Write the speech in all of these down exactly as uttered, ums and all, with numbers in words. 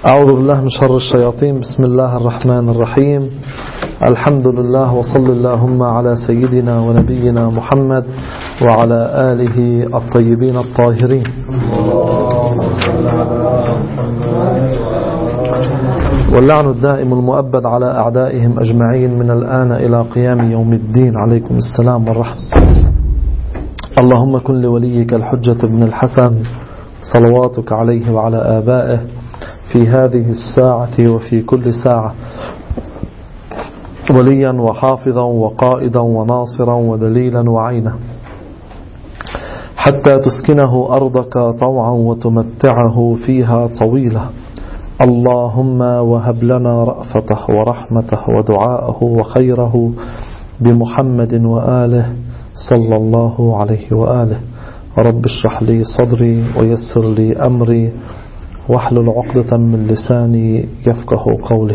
أعوذ بالله من شر الشياطين. بسم الله الرحمن الرحيم. الحمد لله وصل اللهم على سيدنا ونبينا محمد وعلى آله الطيبين الطاهرين. واللعن الدائم المؤبد على أعدائهم أجمعين من الآن إلى قيام يوم الدين. عليكم السلام والرحمة. اللهم كن لوليك الحجة بن الحسن صلواتك عليه وعلى آبائه في هذه الساعة وفي كل ساعة وليا وحافظا وقائدا وناصرا ودليلا وعينا، حتى تسكنه أرضك طوعا وتمتعه فيها طويلة. اللهم وهب لنا رأفته ورحمته ودعاءه وخيره بمحمد وآله صلى الله عليه وآله. رب اشرح لي صدري ويسر لي أمري واحلل عقدة من لساني يفقه قوله.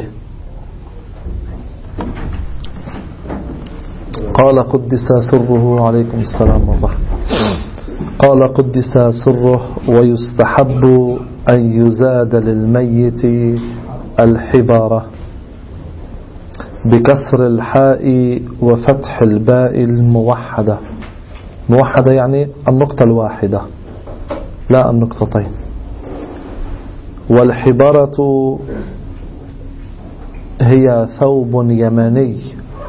قال قدس سره. عليكم السلام والرحمة. قال قدس سره: ويستحب أن يزاد للميت الحبارة بكسر الحاء وفتح الباء الموحدة. موحدة يعني النقطة الواحدة لا النقطتين. والحبارة هي ثوب يماني،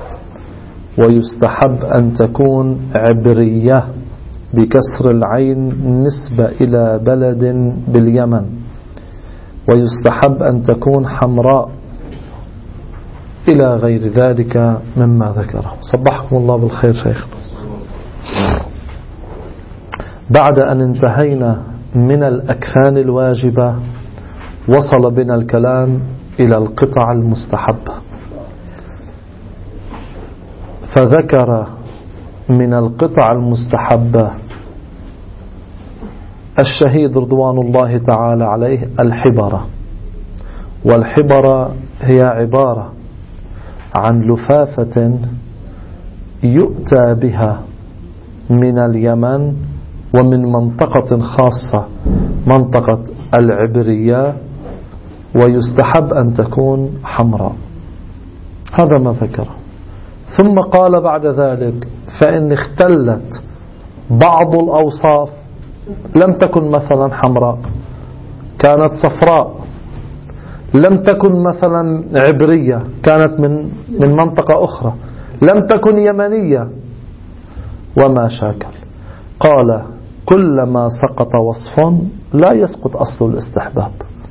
ويستحب أن تكون عبرية بكسر العين نسبة إلى بلد باليمن، ويستحب أن تكون حمراء إلى غير ذلك مما ذكره. صبحكم الله بالخير شيخنا. بعد أن انتهينا من الأكفان الواجبة وصل بنا الكلام إلى القطع المستحبة، فذكر من القطع المستحبة الشهيد رضوان الله تعالى عليه الحبرة. والحبرة هي عبارة عن لفافة يؤتى بها من اليمن ومن منطقة خاصة منطقة العبرية، ويستحب أن تكون حمراء. هذا ما ذكره. ثم قال بعد ذلك: فإن اختلت بعض الأوصاف لم تكن مثلا حمراء، كانت صفراء، لم تكن مثلا عبرية، كانت من من منطقة أخرى، لم تكن يمنية وما شاكل، قال: كلما سقط وصف لا يسقط أصل الاستحباب.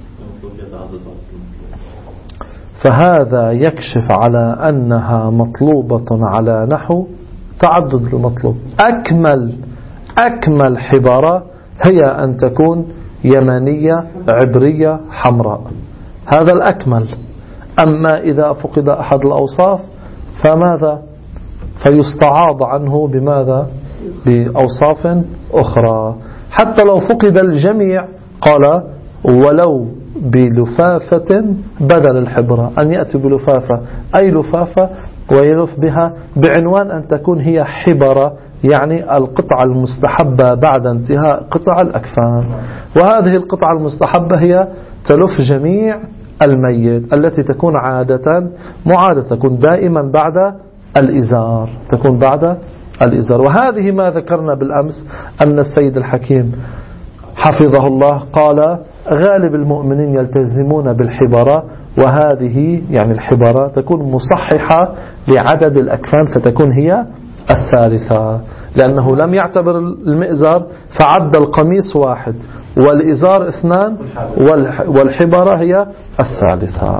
فهذا يكشف على أنها مطلوبة على نحو تعدد المطلوب. أكمل أكمل حبارة هي أن تكون يمانية عبرية حمراء، هذا الأكمل. أما إذا فقد أحد الأوصاف فماذا؟ فيستعاض عنه بماذا؟ بأوصاف أخرى. حتى لو فقد الجميع قال: ولو بلفافة بدل الحبرة، أن يأتي بلفافة أي لفافة ويلف بها بعنوان أن تكون هي حبرة، يعني القطعة المستحبة بعد انتهاء قطع الأكفان. وهذه القطعة المستحبة هي تلف جميع الميت، التي تكون عادة معادة، تكون دائما بعد الإزار، تكون بعد الإزار. وهذه ما ذكرنا بالأمس أن السيد الحكيم حفظه الله قال: غالب المؤمنين يلتزمون بالحبارة، وهذه يعني الحبارة تكون مصححة لعدد الأكفان فتكون هي الثالثة، لأنه لم يعتبر المئزر فعد القميص واحد والإزار اثنان والحبارة هي الثالثة.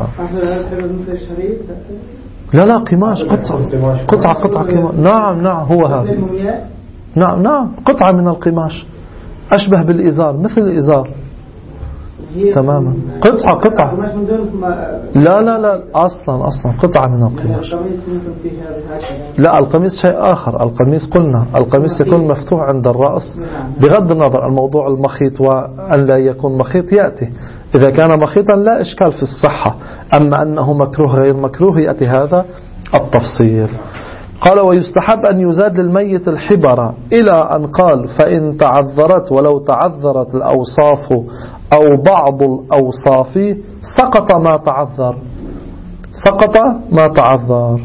لا لا قماش، قطعة قطعة قطعة قماش. نعم نعم هو هذا. نعم نعم قطعة من القماش أشبه بالإزار، مثل الإزار تماما. قطعة قطعة لا لا لا أصلا أصلا قطعة من القماش. لا القميص شيء آخر. القميص قلنا القميص يكون مفتوح عند الرأس بغض النظر الموضوع المخيط وأن لا يكون مخيط يأتي. إذا كان مخيطا لا إشكال في الصحة، أما أنه مكروه غير مكروه يأتي هذا التفصيل. قال ويستحب أن يزاد للميت الحبرة إلى أن قال فإن تعذرت ولو تعذرت الأوصاف أو بعض الأوصاف سقط ما تعذر سقط ما تعذر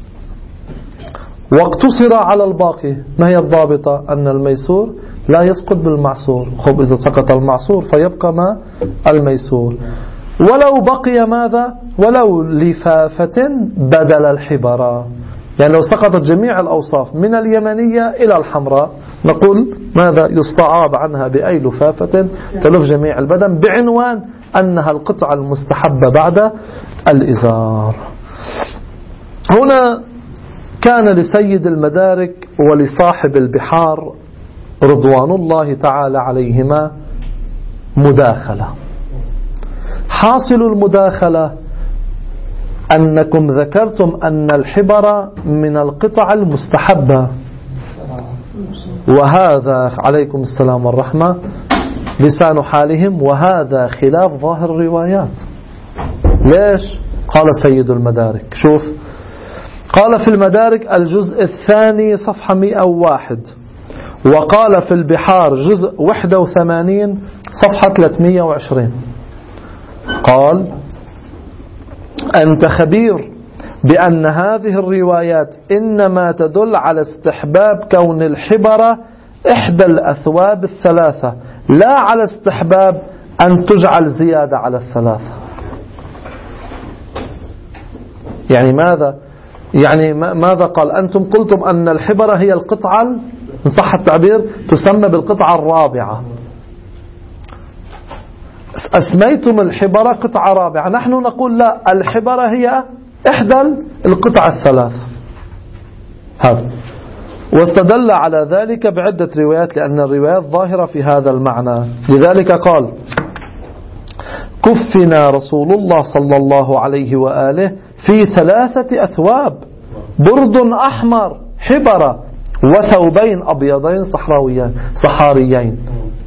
واقتصر على الباقي. ما هي الضابطة؟ أن الميسور لا يسقط بالمعسور. خب إذا سقط المعسور فيبقى ما الميسور. ولو بقي ماذا؟ ولو لفافة بدل الحبرة، يعني لو سقطت جميع الأوصاف من اليمنية إلى الحمراء نقول ماذا؟ يستعاض عنها بأي لفافة تلف جميع البدن بعنوان أنها القطعة المستحبة بعد الإزار. هنا كان لسيد المدارك ولصاحب البحار رضوان الله تعالى عليهما مداخلة. حاصل المداخلة أنكم ذكرتم أن الحبر من القطع المستحبة، وهذا عليكم السلام والرحمة لسان حالهم، وهذا خلاف ظاهر الروايات. ليش؟ قال سيد المدارك، شوف قال في المدارك الجزء الثاني صفحة مئة وواحد، وقال في البحار جزء واحد وثمانين صفحة ثلاثمئة وعشرين، قال أنت خبير بأن هذه الروايات إنما تدل على استحباب كون الحبرة إحدى الأثواب الثلاثة، لا على استحباب أن تجعل زيادة على الثلاثة. يعني ماذا؟ يعني ماذا قال؟ أنتم قلتم أن الحبرة هي القطعة إن صح التعبير تسمى بالقطعة الرابعة، أسميتم الحبرة قطعة رابعة، نحن نقول لا، الحبرة هي إحدى القطع الثلاثة. هذا واستدل على ذلك بعدة روايات، لأن الروايات ظاهرة في هذا المعنى. لذلك قال كفنا رسول الله صلى الله عليه وآله في ثلاثة أثواب، برد أحمر حبرة وثوبين أبيضين صحراويين صحاريين.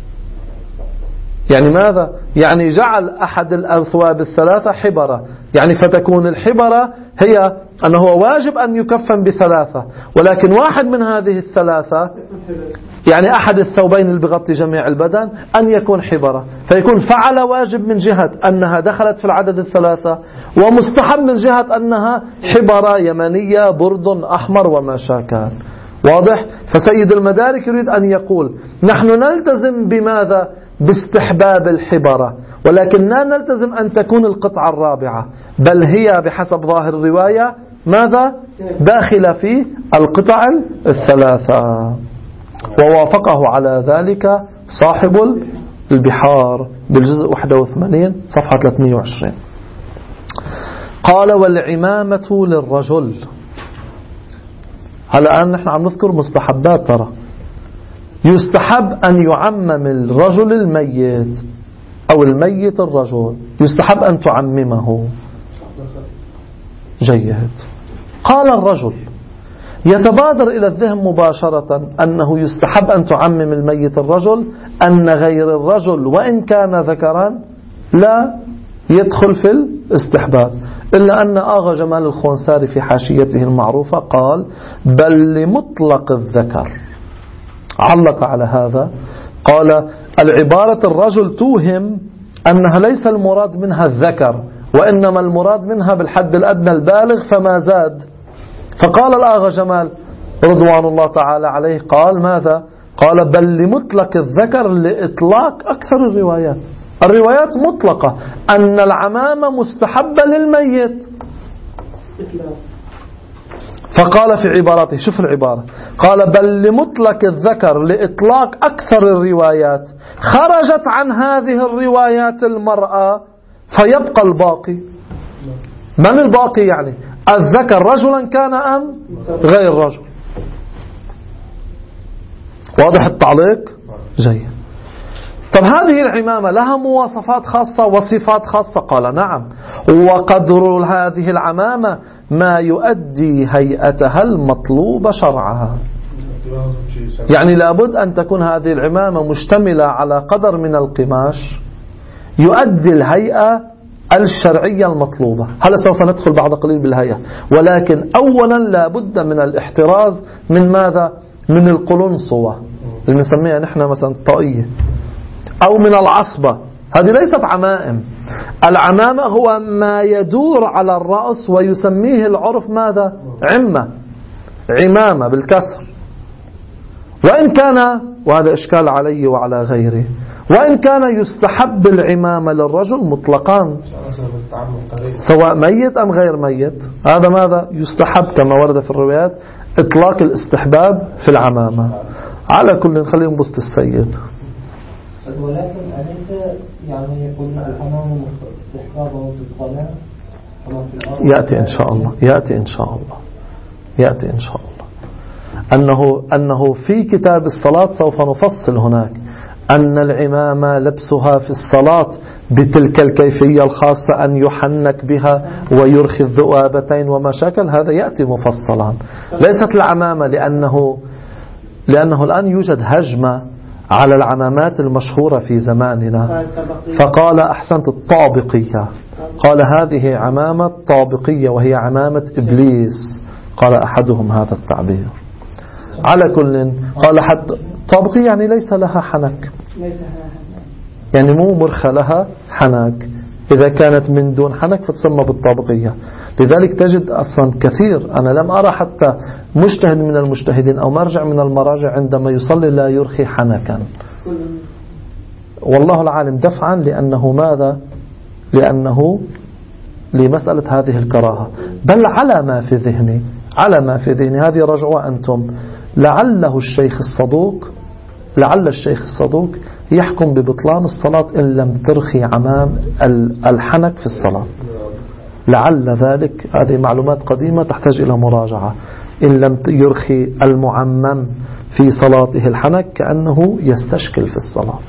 يعني ماذا؟ يعني جعل أحد الأثواب الثلاثة حبرة، يعني فتكون الحبرة هي أنه واجب أن يكفن بثلاثة، ولكن واحد من هذه الثلاثة يعني أحد الثوبين اللي بغطي جميع البدن أن يكون حبرة، فيكون فعل واجب من جهة أنها دخلت في العدد الثلاثة، ومستحب من جهة أنها حبرة يمنية برد أحمر وما شاكل. واضح؟ فسيد المدارك يريد أن يقول نحن نلتزم بماذا؟ باستحباب الحبرة، ولكن لا نلتزم أن تكون القطعة الرابعة، بل هي بحسب ظاهر الرواية ماذا؟ داخل في القطع الثلاثة. ووافقه على ذلك صاحب البحار بالجزء واحد وثمانين صفحة ثلاثمئة وعشرين. قال والعمامة للرجل. هلا الآن نحن عم نذكر مستحبات، ترى يستحب أن يعمم الرجل الميت أو الميت الرجل، يستحب أن تعممه. جيد. قال الرجل، يتبادر إلى الذهن مباشرة أنه يستحب أن تعمم الميت الرجل، أن غير الرجل وإن كان ذكرا لا يدخل في الاستحباب، إلا أن آغا جمال الخونساري في حاشيته المعروفة قال بل لمطلق الذكر. علق على هذا قال العبارة الرجل توهم أنها ليس المراد منها الذكر، وإنما المراد منها بالحد الأدنى البالغ فما زاد. فقال الآغا جمال رضوان الله تعالى عليه قال ماذا؟ قال بل لمطلق الذكر لإطلاق أكثر الروايات. الروايات مطلقة أن العمامة مستحبة للميت، فقال في عبارته، شوف العبارة، قال بل لمطلق الذكر لإطلاق أكثر الروايات، خرجت عن هذه الروايات المرأة فيبقى الباقي. من الباقي؟ يعني الذكر رجلا كان أم غير رجل. واضح التعليق؟ جيد. طب هذه العمامة لها مواصفات خاصة وصفات خاصة؟ قال نعم، وقدر هذه العمامة ما يؤدي هيئتها المطلوب شرعها. يعني لابد أن تكون هذه العمامة مشتملة على قدر من القماش يؤدي الهيئة الشرعية المطلوبة. هلا سوف ندخل بعد قليل بالهيئة، ولكن أولا لا بد من الاحتراز من ماذا؟ من القلنصوة اللي نسميها نحن مثلا الطاقية، أو من العصبة. هذه ليست عمائم. العمامة هو ما يدور على الرأس ويسميه العرف ماذا؟ عمة، عمامة بالكسر. وإن كان، وهذا إشكال علي وعلى غيري، وإن كان يستحب العمامة للرجل مطلقا سواء ميت أم غير ميت، هذا ماذا؟ يستحب كما ورد في الروايات إطلاق الاستحباب في العمامة. على كل خلينا نبسط السيد. ولكن أليس يعني قلنا العمامة استحبابه في الصلاة؟ يأتي إن شاء الله، يأتي إن شاء الله، يأتي إن شاء الله أنه أنه في كتاب الصلاة سوف نفصل هناك أن العمامة لبسها في الصلاة بتلك الكيفية الخاصة أن يحنك بها ويرخي الذؤابتين وما شاكل، هذا يأتي مفصلا. ليست العمامة لأنه لأنه الآن يوجد هجمة على العمامات المشهورة في زماننا، فقال أحسنت الطابقية، قال هذه عمامة طابقية وهي عمامة إبليس، قال أحدهم هذا التعبير. على كل قال حتى طابقية يعني ليس لها حنك، يعني مو مرخى لها حنك، إذا كانت من دون حنك فتسمى بالطابقية. لذلك تجد أصلا كثير، أنا لم أرى حتى مجتهد من المجتهدين أو مرجع من المراجع عندما يصلي لا يرخي حنكا، والله العالم دفعا لأنه ماذا؟ لأنه لمسألة هذه الكراهة، بل على ما في ذهني، على ما في ذهني هذه رجعوا أنتم، لعله الشيخ الصدوق لعل الشيخ الصدوق يحكم ببطلان الصلاة إن لم ترخي عمام الحنك في الصلاة، لعل ذلك. هذه معلومات قديمة تحتاج إلى مراجعة. إن لم يرخي المعمم في صلاته الحنك كأنه يستشكل في الصلاة،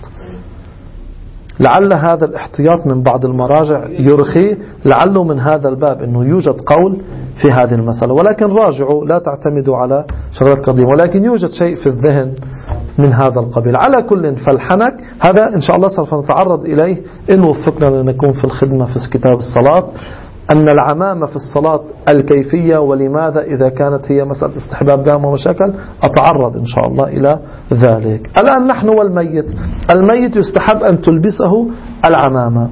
لعل هذا الاحتياط من بعض المراجع يرخي، لعله من هذا الباب أنه يوجد قول في هذه المسألة، ولكن راجعوا لا تعتمدوا على شغلات قديمة، ولكن يوجد شيء في الذهن من هذا القبيل. على كل فالحنك هذا إن شاء الله سوف نتعرض إليه إن وفقنا لنكون في الخدمة في كتاب الصلاة، أن العمامة في الصلاة الكيفية ولماذا إذا كانت هي مسألة استحباب دام ومشاكل، أتعرض إن شاء الله إلى ذلك. الآن نحن والميت، الميت يستحب أن تلبسه العمامة.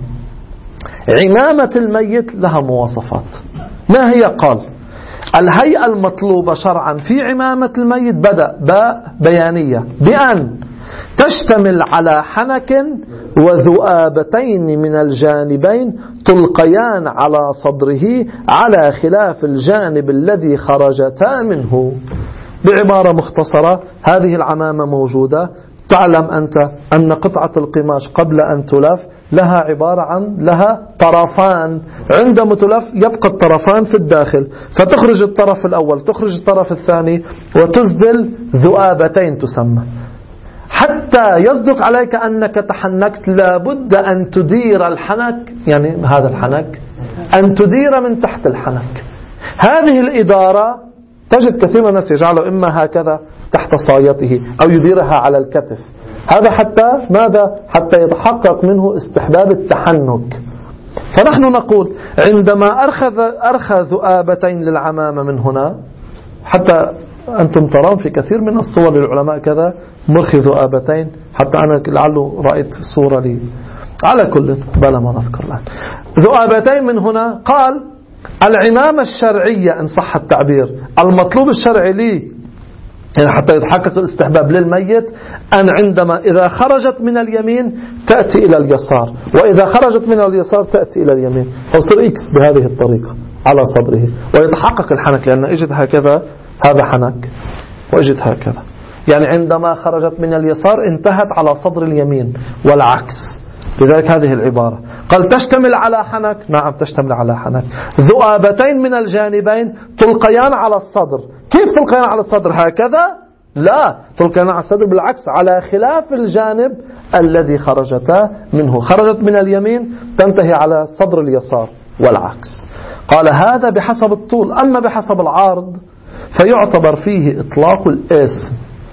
عمامة الميت لها مواصفات، ما هي؟ قال الهيئة المطلوبة شرعا في عمامة الميت بدأ باء بيانية بأن تشتمل على حنك وذؤابتين من الجانبين تلقيان على صدره على خلاف الجانب الذي خرجتا منه. بعبارة مختصرة، هذه العمامة موجودة، تعلم أنت أن قطعة القماش قبل أن تلف لها عبارة عن لها طرفان، عندما تلف يبقى الطرفان في الداخل، فتخرج الطرف الأول تخرج الطرف الثاني وتسدل ذؤابتين تسمى. حتى يصدق عليك أنك تحنكت لابد أن تدير الحنك، يعني هذا الحنك أن تدير من تحت الحنك. هذه الإدارة تجد كثير من الناس يجعله إما هكذا تحت صايته أو يديرها على الكتف، هذا حتى ماذا؟ حتى يتحقق منه استحباب التحنك. فنحن نقول عندما أرخذ أرخى ذؤابتين للعمامة من هنا، حتى أنتم ترون في كثير من الصور للعلماء كذا مرخي ذؤابتين، حتى أنا لعله رأيت صورة لي، على كل بلا ما نذكر الآن ذؤابتين من هنا. قال العمامة الشرعية إن صح التعبير، المطلوب الشرعي لي يعني حتى يتحقق الاستحباب للميت أن عندما إذا خرجت من اليمين تأتي إلى اليسار، وإذا خرجت من اليسار تأتي إلى اليمين، فيصير إكس بهذه الطريقة على صدره ويتحقق الحنك، لأن إجت هكذا هذا حنك وإجت هكذا، يعني عندما خرجت من اليسار انتهت على صدر اليمين والعكس. لذلك هذه العبارة قال تشتمل على حنك، نعم تشتمل على حنك، ذؤابتين من الجانبين تلقيان على الصدر. كيف تلقيان على الصدر؟ هكذا؟ لا، تلقيان على الصدر بالعكس، على خلاف الجانب الذي خرجتا منه، خرجت من اليمين تنتهي على صدر اليسار والعكس. قال هذا بحسب الطول، أما بحسب العرض فيعتبر فيه إطلاق الاسم،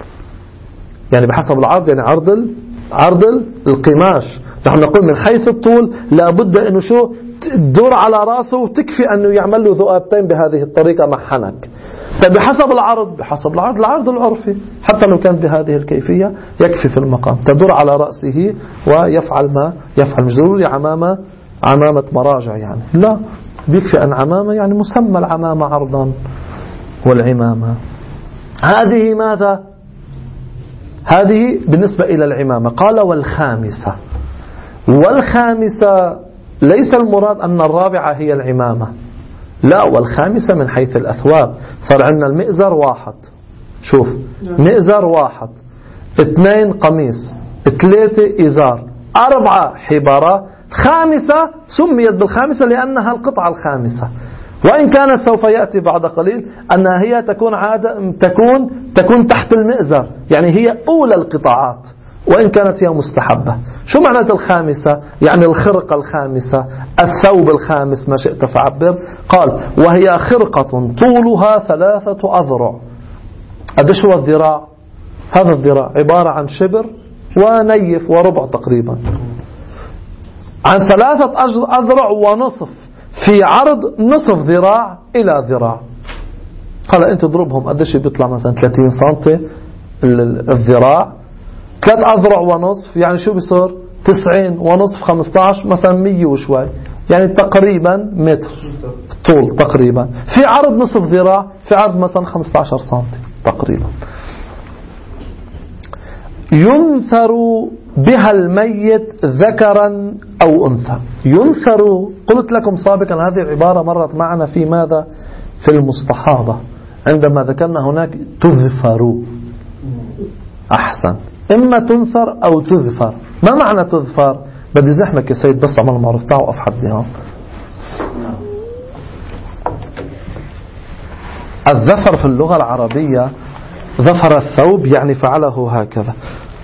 يعني بحسب العرض يعني عرض عرض القماش. نحن نقول من حيث الطول لابد أنه شو تدور على راسه وتكفي أنه يعمل له ذؤابتين بهذه الطريقة مع حنك. طيب بحسب العرض بحسب العرض العرض العرفي حتى لو كان بهذه الكيفية يكفي في المقام، تدور على رأسه ويفعل ما يفعل. مش ضروري عمامة عمامة مراجع يعني، لا بيكفي أن عمامة يعني مسمى العمامة عرضا والعمامة. هذه ماذا؟ هذه بالنسبة إلى العمامة. قال والخامسة. والخامسة ليس المراد أن الرابعة هي العمامة، لا، والخامسة من حيث الأثواب. صار عندنا المئزر واحد، شوف مئزر واحد، اثنين قميص، ثلاثة إزار، أربعة حبارة، خامسة سميت بالخامسة لأنها القطعة الخامسة، وإن كانت سوف يأتي بعد قليل أنها هي تكون عادة تكون تكون تحت المئزر، يعني هي أولى القطاعات وإن كانت هي مستحبة. شو معنى الخامسة؟ يعني الخرقة الخامسة، الثوب الخامس، ما شئت فعبر. قال وهي خرقة طولها ثلاثة أذرع. قديش هو الذراع؟ هذا الذراع عبارة عن شبر ونيف وربع تقريبا، عن ثلاثة أذرع ونصف، في عرض نصف ذراع إلى ذراع. قال أنت ضربهم قديش بيطلع؟ مثلا ثلاثين سنتي الذراع، ثلاث أذرع ونصف يعني شو بيصير؟ تسعين ونصف خمسة عشر مثلا مية وشوي، يعني تقريبا متر طول تقريبا، في عرض نصف ذراع، في عرض مثلا خمسة عشر سنتي تقريبا. ينثر بها الميت ذكرا أو أنثى. ينثر، قلت لكم سابقا هذه العبارة مرت معنا في ماذا؟ في المستحاضة عندما ذكرنا هناك تذفر. أحسن، إما تنثر أو تذفر. ما معنى تذفر؟ بدي زحمك يا سيد بس عمل معروف، تعالوا أف حدي هون. الذفر في اللغة العربية ظفر الثوب يعني فعله هكذا.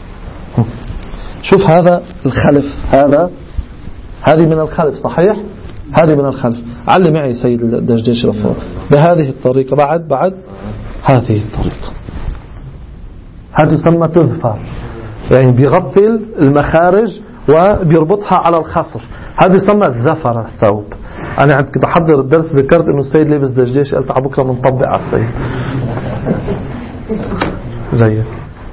شوف هذا الخلف، هذا هذه من الخلف صحيح؟ هذه من الخلف. علم معي سيد الدجاج رفض بهذه الطريقة، بعد بعد هذه الطريقة، هذه تسمى تذفر، يعني بيغطي المخارج وبيربطها على الخصر، هذه تسمى ذفر الثوب. أنا عند كنت أحضر الدرس ذكرت إنه السيد لابس دجاج، قلت على بكرة بنطبق على السيد. جيد.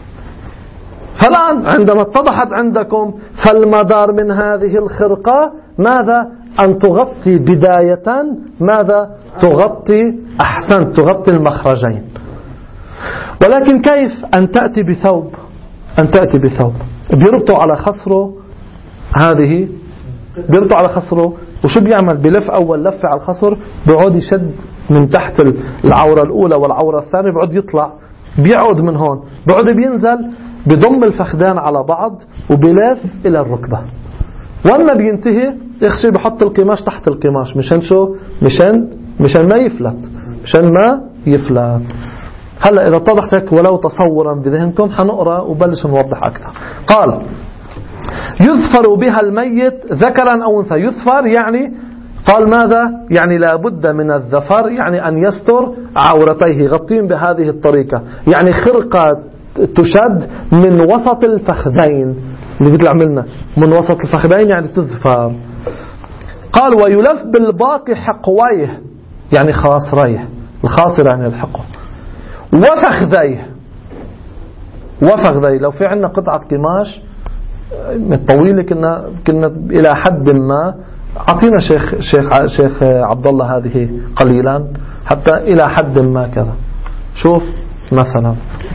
فالآن عندما اتضحت عندكم، فالمدار من هذه الخرقة ماذا؟ أن تغطي بداية ماذا؟ تغطي أحسن تغطي المخرجين. ولكن كيف أن تأتي بثوب؟ أن تأتي بثوب بيربطوا على خصره، هذه بيربطوا على خصره، وشو بيعمل؟ بلف أول لفة على الخصر، بيعود يشد من تحت العورة الأولى والعورة الثانية، بيعود يطلع، بيعود من هون، بيعود بينزل، بضم الفخدان على بعض وبلف إلى الركبة. وأما بينتهي يخشي بحط القماش تحت القماش، مشان شو؟ مشان مشان ما يفلت، مشان ما يفلت. هلا إذا اتضحت هيك ولو تصورا بذهنكم حنقرأ وبلش نوضح أكثر. قال يذفر بها الميت ذكرا أو أنثى. يذفر يعني قال ماذا؟ يعني لابد من الذفر، يعني أن يستر عورتيه، يغطين بهذه الطريقة، يعني خرقة تشد من وسط الفخذين، اللي بيطلع منا من وسط الفخذين يعني تذفر. قال ويلف بالباقي حقويه، يعني خاصريه، الخاصر يعني الحقه، وفخذيه. وفخذيه لو في عندنا قطعة قماش طويلة كنا كنا إلى حد ما، أعطينا شيخ شيخ شيخ عبد الله هذه قليلا حتى إلى حد ما كذا. شوف مثلا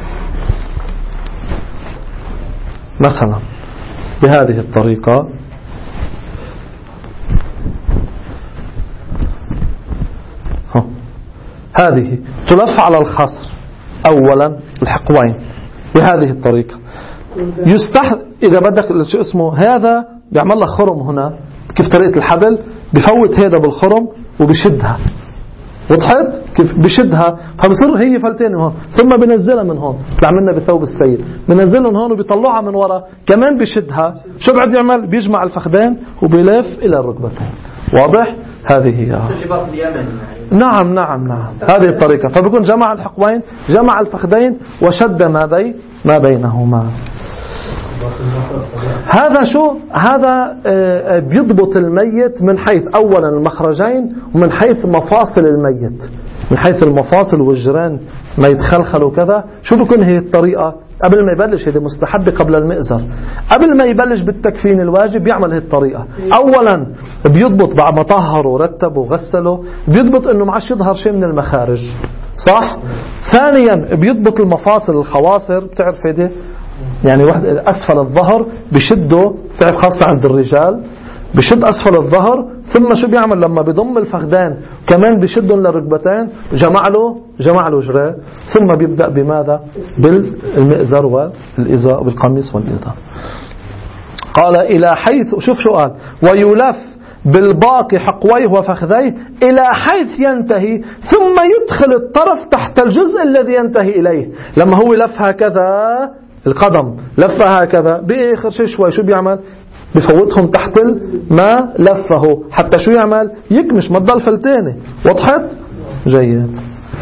مثلا بهذه الطريقة، هذه تلف على الخصر أولا الحقوين بهذه الطريقة. يستح إذا بدك شو اسمه هذا بيعمل لك خرم هنا، كيف طريقة الحبل، بفوت هذا بالخرم وبشدها، وضحت كيف بشدها، فبصير هي فلتين هون، ثم بنزلها من هون، طلع منا بثوب السيد، بنزلها من هون وبيطلعها من وراء كمان بشدها. شو بعد يعمل؟ بيجمع الفخذين وبيلف إلى الركبتين. واضح؟ هذه هي. نعم نعم نعم هذه الطريقة. فبكون جمع الحقوين، جمع الفخذين، وشد ما بين ما بينهما. هذا شو هذا بيضبط الميت من حيث أولا المخرجين ومن حيث مفاصل الميت، من حيث المفاصل والجيران ما يتخلخلوا كذا. شو بكون هي الطريقة قبل ما يبلش؟ هذه مستحبة قبل المئزر، قبل ما يبلش بالتكفين الواجب يعمل هذه الطريقة. أولا بيضبط بعد ما طهره ورتبه وغسله، بيضبط إنه ما عادش يظهر شيء من المخارج، صح؟ ثانيا بيضبط المفاصل الخواصر، بتعرف هذه يعني واحد أسفل الظهر بشده، بتعرف خاصة عند الرجال بشد أسفل الظهر، ثم شو بيعمل لما بيضم الفخذين كمان بشدهم للركبتين، جمع له جمع له جراه، ثم بيبدأ بماذا؟ بالمئزر والإزار، بالقميص والإزار. قال إلى حيث، شوف شو قال، ويلف بالباقي حقويه وفخذيه إلى حيث ينتهي، ثم يدخل الطرف تحت الجزء الذي ينتهي إليه. لما هو لف هكذا القدم، لف هكذا بآخر شيء شوي شو بيعمل؟ بفوتهم تحت ما لفه، حتى شو يعمل؟ يكمش، ما تضل فلتانة. وضحت؟ جيد.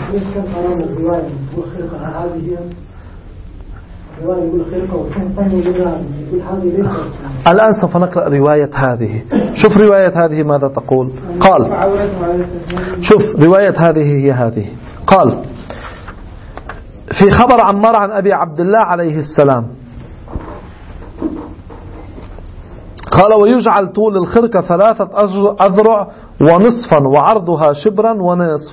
الآن سوف نقرأ رواية هذه. شوف رواية هذه ماذا تقول. قال، شوف رواية هذه هي هذه. قال في خبر عمار عن أبي عبد الله عليه السلام، قال ويجعل طول الخرقة ثلاثة أذرع ونصفا وعرضها شبرا ونصف.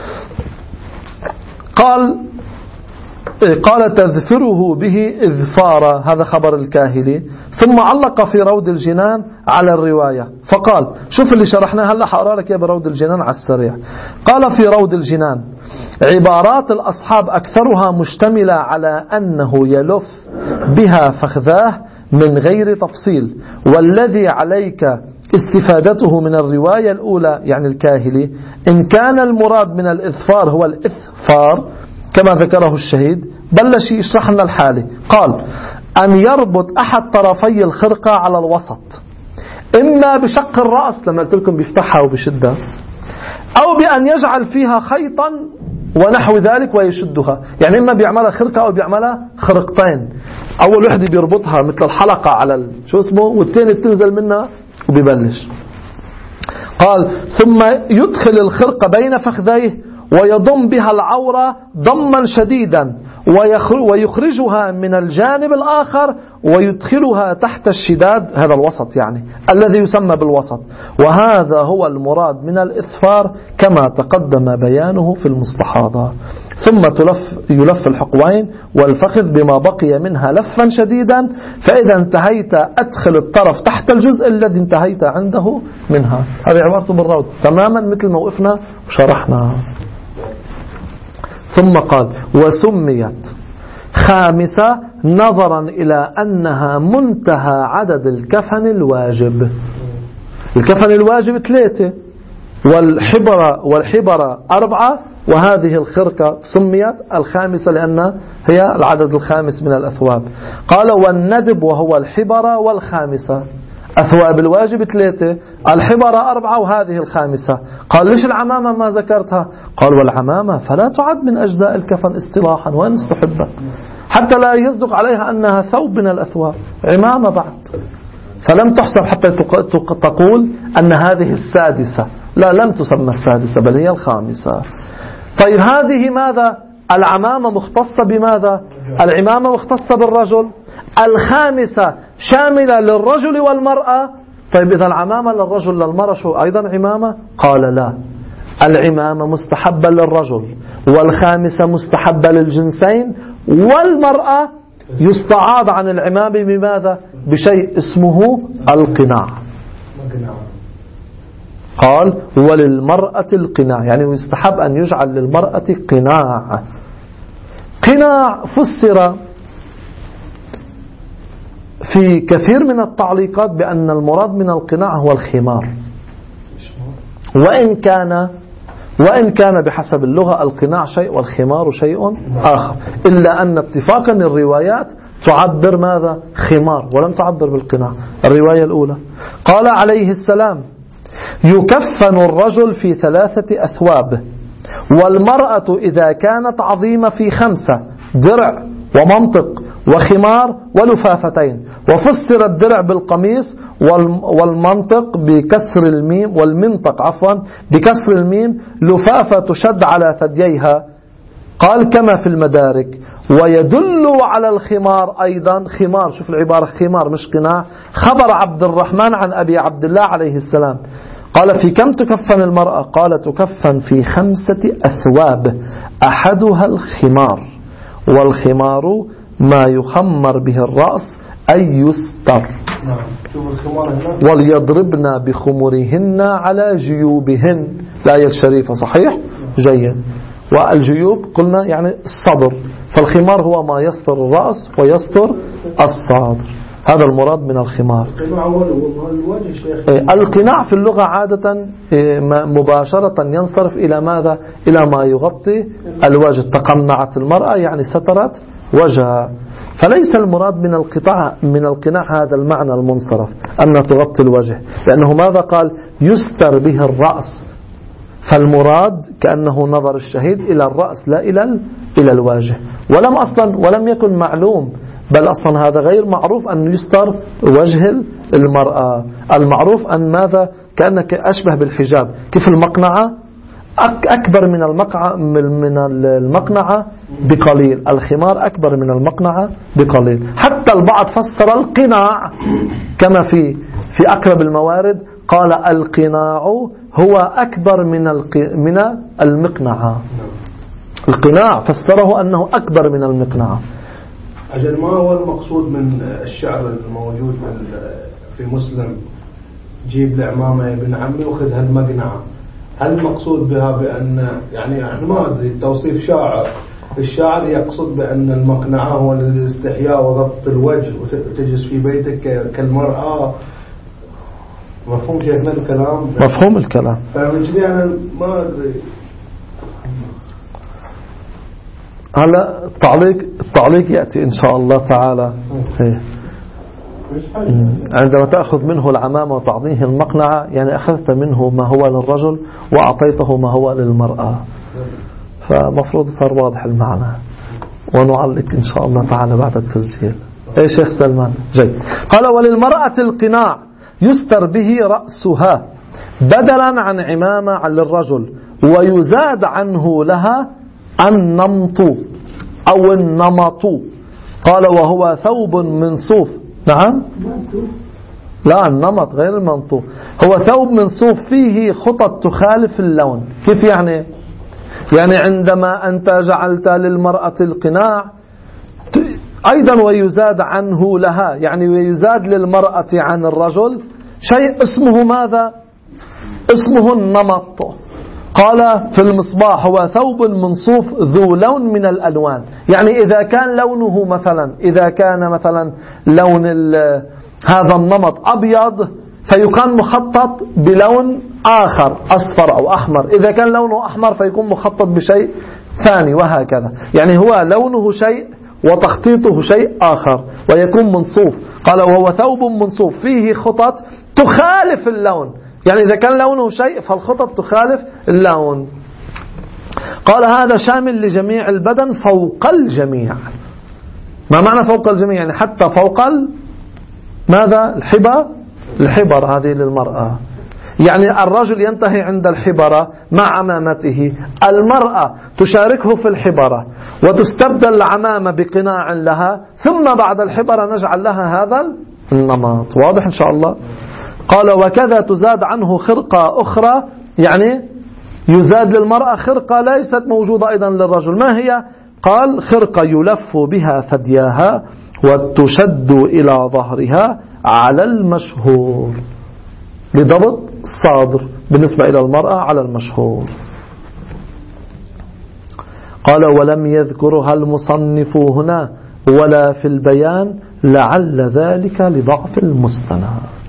قال قال تذفره به إذفارا، هذا خبر الكاهلي. ثم علق في روض الجنان على الرواية فقال، شوف اللي شرحناه هلا حقرأ لك يا بروض الجنان على السريع. قال في روض الجنان عبارات الأصحاب أكثرها مشتملة على أنه يلف بها فخذاه من غير تفصيل، والذي عليك استفادته من الرواية الأولى يعني الكاهلي إن كان المراد من الإذفار هو الإذفار كما ذكره الشهيد. بلش يشرح لنا الحالة. قال أن يربط أحد طرفي الخرقة على الوسط، إما بشق الرأس لما قلت لكم بيفتحها وبشدها، أو بأن يجعل فيها خيطا ونحو ذلك ويشدها، يعني إما بيعملها خرقة أو بيعملها خرقتين. أول وحدة بيربطها مثل الحلقة على شو اسمه، والتاني بتنزل منها وبيبلش. قال ثم يدخل الخرقة بين فخذيه ويضم بها العورة ضما شديدا ويخرجها من الجانب الآخر ويدخلها تحت الشداد، هذا الوسط يعني الذي يسمى بالوسط، وهذا هو المراد من الإثفار كما تقدم بيانه في المستحاضة. ثم تلف يلف الحقوين والفخذ بما بقي منها لفا شديدا، فإذا انتهيت أدخل الطرف تحت الجزء الذي انتهيت عنده منها. هذه عبارته بالروض تماما مثل ما وقفنا وشرحنا. ثم قال وسميت خامسة نظرا إلى أنها منتهى عدد الكفن الواجب. الكفن الواجب ثلاثة والحبرة والحبرة أربعة، وهذه الخرقة سميت الخامسة لأن هي العدد الخامس من الأثواب. قال والندب وهو الحبرة والخامسة. أثواب الواجب ثلاثة، الحبرة أربعة وهذه الخامسة. قال ليش العمامة ما ذكرتها؟ قال والعمامة فلا تعد من أجزاء الكفن اصطلاحا وإن استحبت، حتى لا يصدق عليها أنها ثوب من الأثواب، عمامة بعد، فلم تحسب حتى تقول أن هذه السادسة. لا، لم تسمى السادسة بل هي الخامسة. طيب هذه ماذا؟ العمامة مختصة بماذا؟ العمامة مختصة بالرجل، الخامسة شاملة للرجل والمرأة. طيب إذا العمامة للرجل للمرأة شو أيضا عمامة؟ قال لا، العمامة مستحبة للرجل والخامسة مستحبة للجنسين، والمرأة يستعاض عن العمامة بماذا؟ بشيء اسمه القناع. قال وللمرأة القناع، يعني يستحب أن يجعل للمرأة قناع. قناع فسر في كثير من التعليقات بأن المراد من القناع هو الخمار، وإن كان وإن كان بحسب اللغة القناع شيء والخمار شيء آخر، إلا أن اتفاقا الروايات تعبر ماذا؟ خمار، ولم تعبر بالقناع. الرواية الأولى قال عليه السلام يكفن الرجل في ثلاثة أثواب، والمرأة إذا كانت عظيمة في خمسة، درع ومنطق وخمار ولفافتين. وفسر الدرع بالقميص والمنطق بكسر الميم والمنطق عفوا بكسر الميم لفافة تشد على ثدييها، قال كما في المدارك. ويدل على الخمار أيضا، خمار شوف العبارة خمار مش قناع، خبر عبد الرحمن عن أبي عبد الله عليه السلام قال في كم تكفن المرأة؟ قال تكفن في خمسة أثواب أحدها الخمار، والخمار ما يخمر به الرأس أي يستر، وليضربن بخمرهن على جيوبهن، الآية الشريفة صحيح جيد. والجيوب قلنا يعني الصدر، فالخمار هو ما يستر الرأس ويستر الصدر، هذا المراد من الخمار. القناع في اللغة عادة مباشرة ينصرف إلى ماذا؟ إلى ما يغطي الوجه. تقنعت المرأة يعني سترت وجهها، فليس المراد من القطاع من القناع هذا المعنى المنصرف أن تغطي الوجه، لأنه ماذا قال؟ يستر به الرأس، فالمراد كأنه نظر الشهيد إلى الرأس لا إلى إلى الوجه. ولم أصلا ولم يكن معلوم، بل أصلا هذا غير معروف أن يستر وجه المرأة. المعروف أن ماذا؟ كأنك أشبه بالحجاب. كيف المقنعة أكبر من المقنعة من المقنعة بقليل، الخمار أكبر من المقنعة بقليل. حتى البعض فسر القناع كما في في أقرب الموارد، قال القناع هو أكبر من من المقنعة. القناع فسره أنه أكبر من المقنعة. أجل ما هو المقصود من الشعر الموجود في مسلم؟ جيب لعمامة ابن عمي وخذ هالمقنعة، هل المقصود بها بأن يعني احنا ما أدري توصيف شاعر، الشاعر يقصد بأن المقنعة هو الاستحياء وضبط الوجه وتجلس في بيتك كالمرأة؟ مفهوم شيخنا الكلام؟ مفهوم الكلام. فمجدي أنا ما أدري. هلا التعليق التعليق يأتي إن شاء الله تعالى. عندما تأخذ منه العمامة وتعطيه المقنعة يعني أخذت منه ما هو للرجل وأعطيته ما هو للمرأة، فمفروض صار واضح المعنى. ونعلق إن شاء الله تعالى بعد التسجيل. إيه شيخ سلمان جيد. قال وللمرأة القناع يستر به رأسها بدلا عن عمامة للرجل، ويزاد عنه لها النمط أو النمط. قال وهو ثوب من صوف. نعم لا النمط غير المنطوق، هو ثوب من صوف فيه خطط تخالف اللون. كيف يعني؟ يعني عندما أنت جعلت للمرأة القناع أيضا ويزاد عنه لها، يعني ويزاد للمرأة عن الرجل شيء اسمه ماذا؟ اسمه النمط. قال في المصباح هو ثوب من صوف ذو لون من الألوان، يعني إذا كان لونه مثلا إذا كان مثلا لون هذا النمط أبيض فيكون مخطط بلون آخر أصفر أو أحمر، إذا كان لونه أحمر فيكون مخطط بشيء ثاني، وهكذا. يعني هو لونه شيء وتخطيطه شيء آخر ويكون من صوف. قال وهو ثوب من صوف فيه خطط تخالف اللون، يعني إذا كان لونه شيء فالخطط تخالف اللون. قال هذا شامل لجميع البدن فوق الجميع. ما معنى فوق الجميع؟ يعني حتى فوق ماذا؟ الحبة الحبر هذه للمرأة، يعني الرجل ينتهي عند الحبرة مع عمامته، المرأة تشاركه في الحبرة وتستبدل العمامة بقناع لها، ثم بعد الحبرة نجعل لها هذا النمط. واضح إن شاء الله؟ قال وكذا تزاد عنه خرقة أخرى، يعني يزاد للمرأة خرقة ليست موجودة أيضا للرجل. ما هي؟ قال خرقة يلف بها ثدياها وتشد إلى ظهرها على المشهور، لضبط الصدر بالنسبة إلى المرأة على المشهور. قال ولم يذكرها المصنف هنا ولا في البيان لعل ذلك لضعف المستند.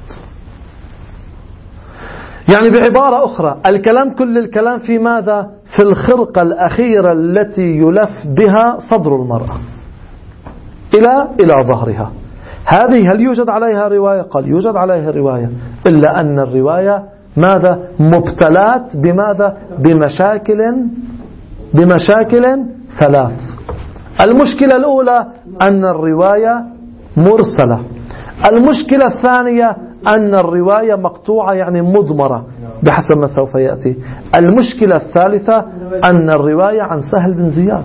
يعني بعبارة أخرى الكلام كل الكلام في ماذا؟ في الخرقة الأخيرة التي يلف بها صدر المرأة إلى إلى ظهرها. هذه هل يوجد عليها رواية؟ قال يوجد عليها رواية، إلا أن الرواية ماذا؟ مبتلات بماذا؟ بمشاكل بمشاكل ثلاث. المشكلة الأولى أن الرواية مرسلة. المشكلة الثانية أن الرواية مقطوعة يعني مضمرة بحسب ما سوف يأتي. المشكلة الثالثة أن الرواية عن سهل بن زياد.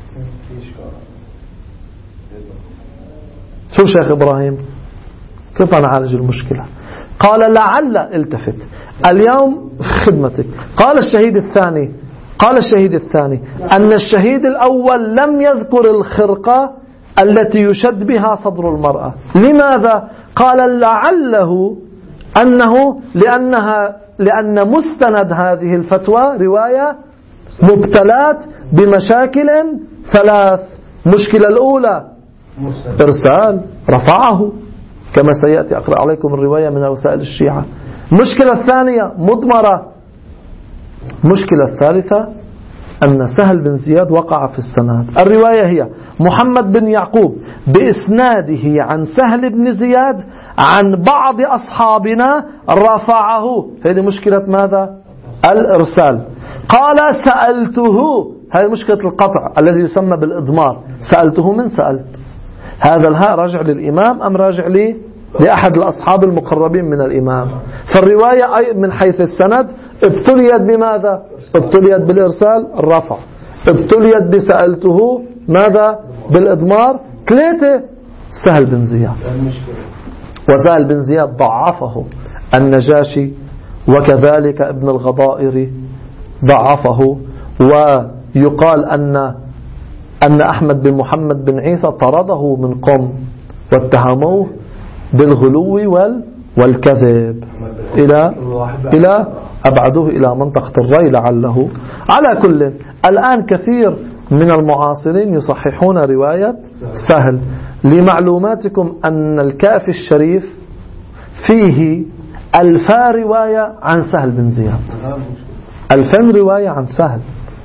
شو شيخ إبراهيم كيف نعالج المشكلة؟ قال لعل التفت اليوم خدمتك. قال الشهيد الثاني قال الشهيد الثاني أن الشهيد الأول لم يذكر الخرقة التي يشد بها صدر المرأة. لماذا؟ قال لعله أنه لأنها لأن مستند هذه الفتوى رواية مبتلات بمشاكل ثلاث. مشكلة الأولى إرسال رفعه كما سيأتي أقرأ عليكم الرواية من وسائل الشيعة. مشكلة الثانية مضمرة. مشكلة الثالثة أن سهل بن زياد وقع في السند. الرواية هي محمد بن يعقوب بإسناده عن سهل بن زياد عن بعض أصحابنا رفعه. هذه مشكلة ماذا؟ الإرسال. قال سألته، هذه مشكلة القطع الذي يسمى بالإضمار. سألته من سألت، هذا الهاء راجع للإمام أم راجع لي لأحد الأصحاب المقربين من الإمام. فالرواية من حيث السند ابتليت بماذا؟ ابتليت بالإرسال الرفع، ابتليت بسألته ماذا؟ بالإضمار. ثلاثة سهل بن زياد، وسهل بن زياد ضعفه النجاشي وكذلك ابن الغضائر ضعفه. ويقال أن أن أحمد بن محمد بن عيسى طرده من قم واتهموه بالغلو وال والكذب إلى إلى أبعدوه إلى منطقة الري لعله. على كل الآن كثير من المعاصرين يصححون رواية سهل. لمعلوماتكم أن الكافي الشريف فيه ألفا رواية عن سهل بن زياد، ألفين رواية عن سهل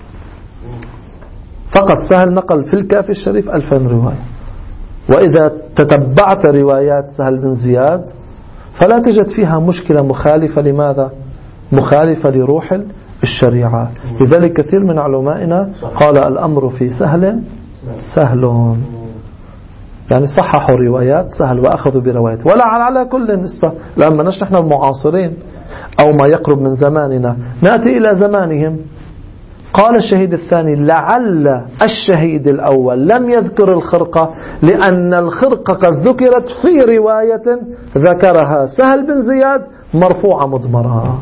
فقط. سهل نقل في الكافي الشريف ألفين رواية. وإذا تتبعت روايات سهل بن زياد فلا تجد فيها مشكلة مخالفة. لماذا؟ مخالفة لروح الشريعة. لذلك كثير من علمائنا قال الأمر في سهل سهل، يعني صححوا روايات سهل وأخذوا بروايات. ولا على كل نسة لما نحن المعاصرين أو ما يقرب من زماننا نأتي إلى زمانهم. قال الشهيد الثاني لعل الشهيد الأول لم يذكر الخرقة لأن الخرقة قد ذكرت في رواية ذكرها سهل بن زياد مرفوعة مضمرة.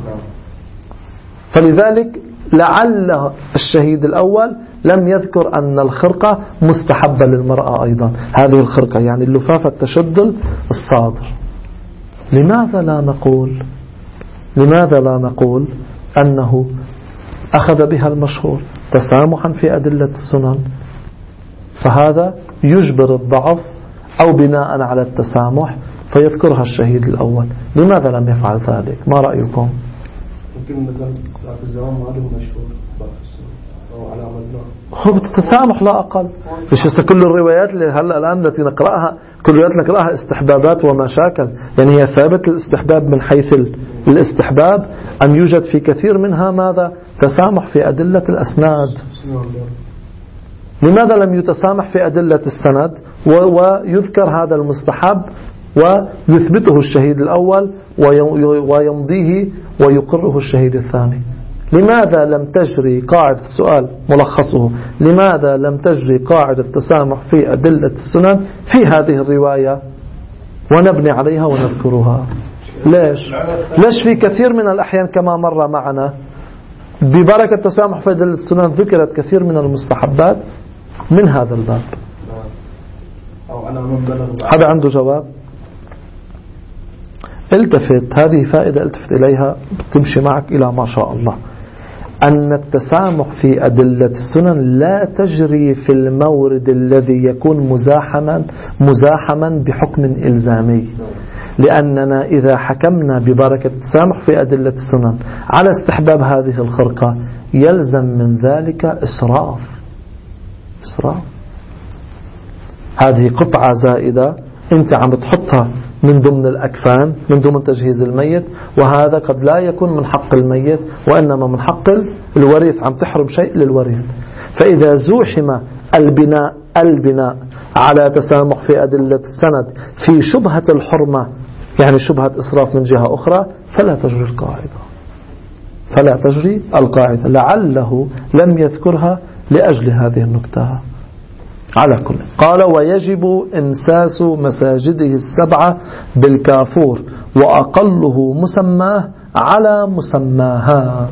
فلذلك لعل الشهيد الأول لم يذكر أن الخرقة مستحبة للمرأة أيضا. هذه الخرقة يعني اللفافة تشد الصادر. لماذا لا نقول لماذا لا نقول أنه أخذ بها المشهور تسامحا في أدلة السنن، فهذا يجبر الضعف أو بناء على التسامح فيذكرها الشهيد الأول. لماذا لم يفعل ذلك؟ ما رأيكم؟ يمكن مثلا في الزمان ما له مشهور أو على مدناه هو بالتسامح لا أقل. ليش كل الروايات اللي هلا الآن التي نقرأها كل الروايات نقرأها استحبابات ومشاكل، يعني هي ثابت الاستحباب من حيث الاستحباب أن يوجد في كثير منها ماذا؟ تسامح في أدلة الأسناد. لماذا لم يتسامح في أدلة السند ويذكر هذا المستحب ويثبته الشهيد الأول ويمضيه ويقره الشهيد الثاني؟ لماذا لم تجري قاعدة السؤال ملخصه لماذا لم تجري قاعدة التسامح في أدلة السنن في هذه الرواية ونبني عليها ونذكرها؟ ليش؟ ليش في كثير من الأحيان كما مر معنا ببركة التسامح في أدلة السنن ذكرت كثير من المستحبات من هذا الباب؟ هذا عنده جواب؟ التفت، هذه فائدة التفت إليها تمشي معك إلى ما شاء الله. أن التسامح في أدلة السنن لا تجري في المورد الذي يكون مزاحما مزاحما بحكم إلزامي. لأننا إذا حكمنا ببركة التسامح في أدلة السنن على استحباب هذه الخرقة يلزم من ذلك إسراف إسراف هذه قطعة زائدة أنت عم بتحطها من ضمن الأكفان من ضمن تجهيز الميت، وهذا قد لا يكون من حق الميت وإنما من حق الوريث، عم تحرم شيء للوريث. فإذا زوحم البناء البناء على تسامح في أدلة السند في شبهة الحرمة يعني شبهة إسراف من جهة أخرى فلا تجري القاعدة فلا تجري القاعدة لعله لم يذكرها لأجل هذه النكتة. على كل قال ويجب إنساس مساجده السبعة بالكافور وأقله مسماه على مسماها.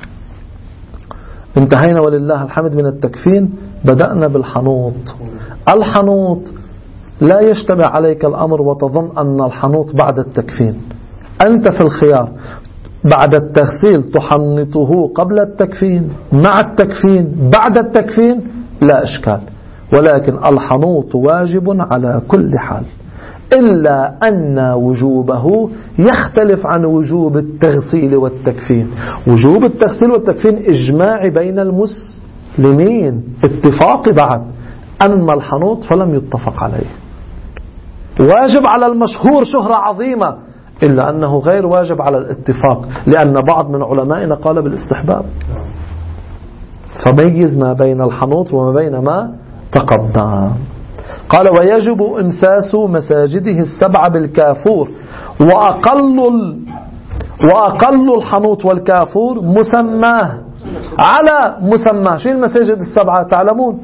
انتهينا ولله الحمد من التكفين. بدأنا بالحنوط. الحنوط لا يشتبه عليك الأمر وتظن أن الحنوط بعد التكفين. أنت في الخيار بعد التغسيل تحنطه قبل التكفين مع التكفين بعد التكفين لا إشكال، ولكن الحنوط واجب على كل حال إلا أن وجوبه يختلف عن وجوب التغسيل والتكفين. وجوب التغسيل والتكفين إجماع بين المسلمين اتفاق بعد، أما الحنوط فلم يتفق عليه. واجب على المشهور شهرة عظيمة إلا أنه غير واجب على الاتفاق لأن بعض من علمائنا قال بالاستحباب. فميز ما بين الحنوط وما بين ما تقدم. قال ويجب إمساس مساجده السبع بالكافور وأقل ال... وأقل الحنوط والكافور مسماه على مسماه. شيء المساجد السبعة تعلمون؟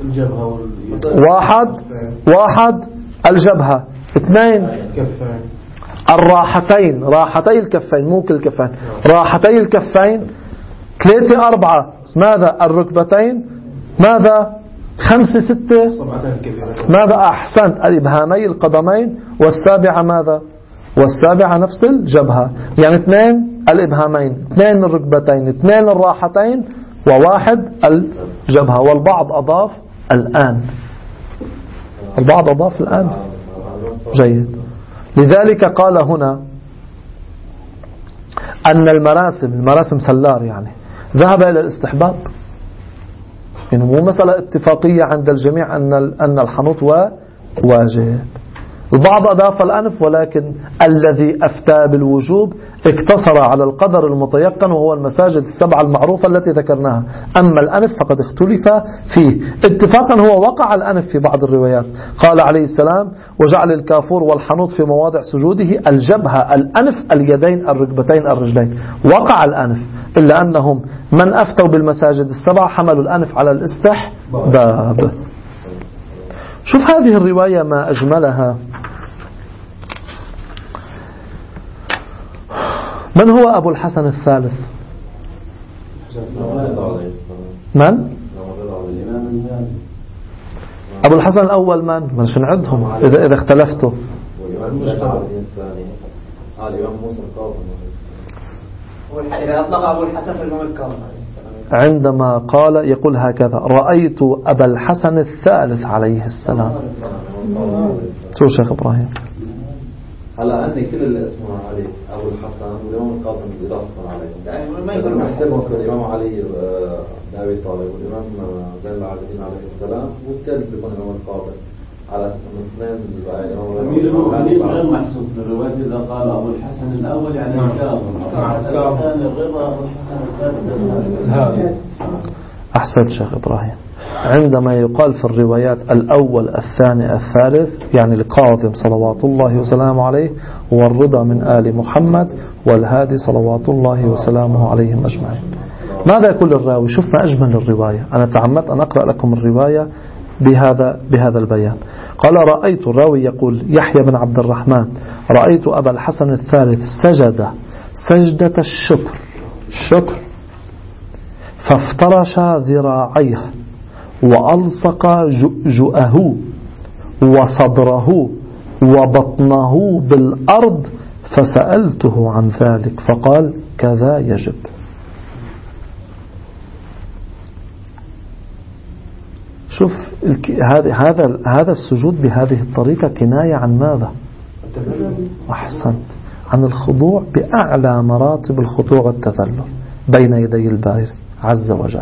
واحد واحد الجبهة، اثنين الراحتين راحتي الكفين مو كل الكفين راحتي الكفين، ثلاثة أربعة ماذا الركبتين، ماذا خمسة ستة ماذا أحسنت الإبهامي القدمين، والسابعة ماذا والسابعة نفس الجبهة. يعني اثنين الإبهامين اثنين الركبتين اثنين الراحتين وواحد الجبهة. والبعض أضاف الآن البعض أضاف الآن جيد. لذلك قال هنا أن المراسم المراسم سلار يعني ذهب إلى الاستحباب، يعني مو مسألة اتفاقية عند الجميع أن أن الحنوط واجب. البعض أضاف الأنف ولكن الذي أفتى بالوجوب اقتصر على القدر المتيقن وهو المساجد السبعة المعروفة التي ذكرناها. أما الأنف فقد اختلف فيه. اتفاقا هو وقع الأنف في بعض الروايات. قال عليه السلام وجعل الكافور والحنوط في مواضع سجوده الجبهة الأنف اليدين الركبتين الرجلين. وقع الأنف إلا أنهم من أفتوا بالمساجد السبعة حملوا الأنف على الاستحباب. شوف هذه الرواية ما أجملها. من هو أبو الحسن الثالث؟ من؟ أبو الحسن الأول من؟ من شنعدهم إذا إذا اختلفتوا. إذا أطلق أبو الحسن الإمام الكاظم عندما قال يقول هكذا رأيت أبا الحسن الثالث عليه السلام. شو شيخ إبراهيم؟ هلا عندي كل اللي اسمه علي أبو الحسن والإمام القاسم إضافة عليه. إذا نحسبهم كالإمام علي بن أبي طالب والإمام زين العابدين عليه السلام والثالث بيكون الإمام القاسم على أساس من اثنين الإمام علي غير محسوب في الرواية. إذا قال أبو الحسن الأول يعني الكاظم أبو الحسن الثاني غير أبو الحسن الثالث. أحسن شيخ إبراهيم. عندما يقال في الروايات الأول الثاني الثالث يعني القاظم صلوات الله وسلامه عليه والرضا من آل محمد والهادي صلوات الله وسلامه عليهم أجمعين. ماذا يقول الراوي؟ شوف ما أجمل الرواية. أنا تعمدت أن أقرأ لكم الرواية بهذا بهذا البيان. قال رأيت الراوي يقول يحيى بن عبد الرحمن رأيت أبا الحسن الثالث سجد سجدة الشكر الشكر فافترش ذراعيه وألصق جؤجؤه وصدره وبطنه بالأرض فسألته عن ذلك فقال كذا يجب. شوف هذا هذا هذا السجود بهذه الطريقة كناية عن ماذا؟ أحسنت، عن الخضوع بأعلى مراتب الخضوع والتذلل بين يدي الباري عز وجل.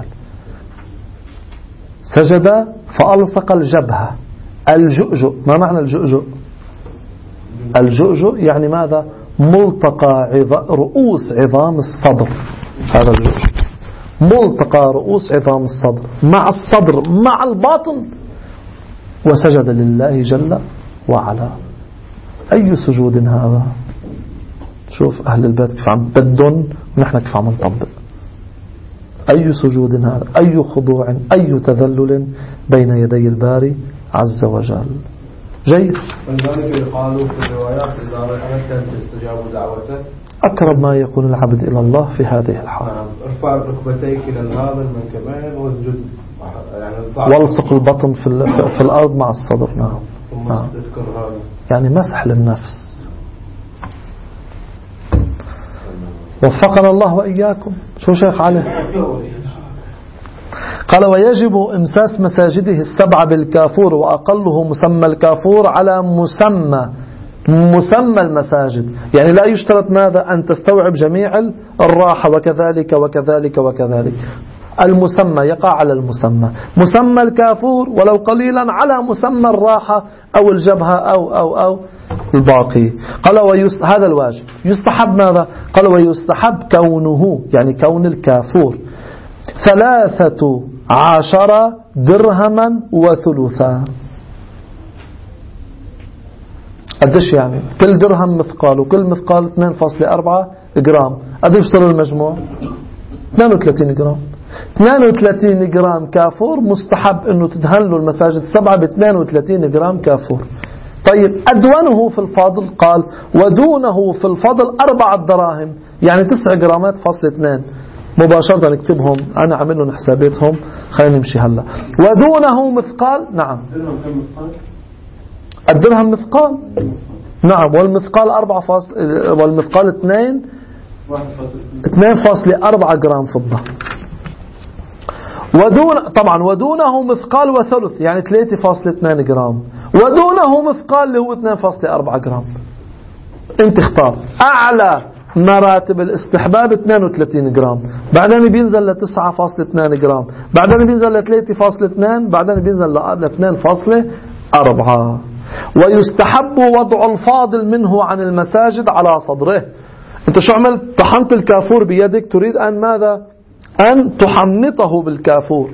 سجد فألصق الجبهة الجؤجؤ. ما معنى الجؤجؤ؟ الجؤجؤ يعني ماذا؟ ملتقى عظام رؤوس عظام الصدر. هذا الجؤجؤ ملتقى رؤوس عظام الصدر مع الصدر مع الباطن وسجد لله جل وعلا. أي سجود هذا؟ شوف أهل البيت كيف عم بدن ونحن كيف عم نطبق. أي سجود هذا؟ أي خضوع؟ أي تذلل بين يدي الباري عز وجل. جيد. ولذلك يقالوا في الروايات إذا رأيت تستجاب دعوتك أقرب ما يكون العبد إلى الله في هذه الحال. نعم. ارفع ركبتيك إلى الهذا المنكبين واسجد يعني والصق البطن في, في الأرض مع الصدر. نعم. ثم نعم. تذكر هذا يعني مسح للنفس. وفقنا الله وإياكم. شو شيخ علي؟ قال ويجب إمساس مساجده السبعة بالكافور وأقله مسمى الكافور على مسمى مسمى المساجد. يعني لا يشترط ماذا أن تستوعب جميع الراحة وكذلك وكذلك وكذلك. المسمى يقع على المسمى. مسمى الكافور ولو قليلا على مسمى الراحة أو الجبهة أو أو أو الباقي. قال ويست... هذا الواجب. يستحب ماذا؟ قال ويستحب كونه يعني كون الكافور ثلاثة عشر درهما وثلثا. قديش يعني؟ كل درهم مثقال وكل مثقال اثنين فاصلة أربعة جرام. قديش صار المجموع؟ اثنين وثلاثين جرام. اثنين وثلاثين جرام كافور مستحب انه تدهن له المساجد سبعة ب اثنين وثلاثين جرام كافور. طيب أدونه في الفضل قال ودونه في الفضل أربعة دراهم يعني تسع جرامات فاصلة اثنين. مباشرة نكتبهم أنا عامل لهم حساباتهم. خلينا نمشي هلا. ودونه مثقال. نعم الدرهم مثقال. نعم والمثقال أربعة فاصل والمثقال اثنين اثنين فاصلة أربعة جرام فضة. ودون طبعا ودونه مثقال وثلث يعني ثلاثة فاصلة اثنين جرام. ودونه مثقال اللي هو اثنين فاصلة أربعة جرام. انت اختار. أعلى مراتب الاستحباب اثنين وثلاثين جرام بعدين بينزل ل تسعة فاصلة اثنين جرام بعدين بينزل ل ثلاثة فاصلة اثنين بعدين بينزل ل اثنين فاصلة أربعة. ويستحب وضع الفاضل منه عن المساجد على صدره. انت شو عملت؟ طحنت الكافور بيدك تريد أن ماذا؟ أن تحنطه بالكافور.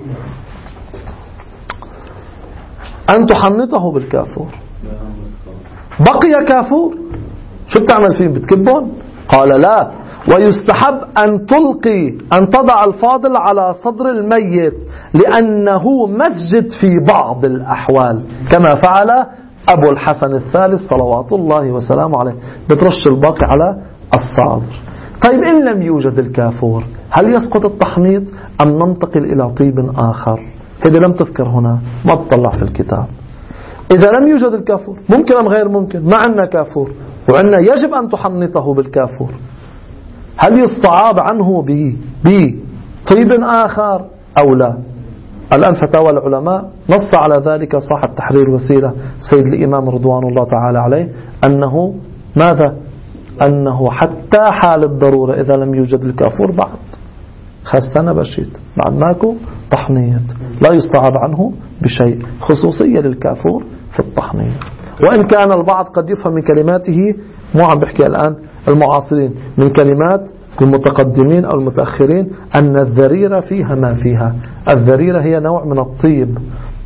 أن تحنطه بالكافور. بقي كافور شو بتعمل فيه؟ بتكبون؟ قال لا. ويستحب أن تلقي أن تضع الفاضل على صدر الميت لأنه مسجد في بعض الأحوال كما فعل أبو الحسن الثالث صلوات الله وسلامه عليه. بترش الباقي على الصدر. طيب إن لم يوجد الكافور هل يسقط التحنيط أم ننتقل إلى طيب آخر؟ إذا لم تذكر هنا ما تطلع في الكتاب. إذا لم يوجد الكافور ممكن أم غير ممكن؟ ما عندنا كافور وعندنا يجب أن تحنطه بالكافور. هل يستعاض عنه بطيب آخر أو لا؟ الآن فتاوى العلماء نص على ذلك صاحب تحرير وسيلة سيد الإمام رضوان الله تعالى عليه أنه ماذا؟ أنه حتى حال الضرورة إذا لم يوجد الكافور بعد خستنا بشيت بعد ماكو تحنيط لا يستعاض عنه بشيء. خصوصية للكافور في التحنيط. وإن كان البعض قد يفهم من كلماته مو عم بحكي الآن المعاصرين من كلمات المتقدمين أو المتأخرين أن الذريرة فيها ما فيها. الذريرة هي نوع من الطيب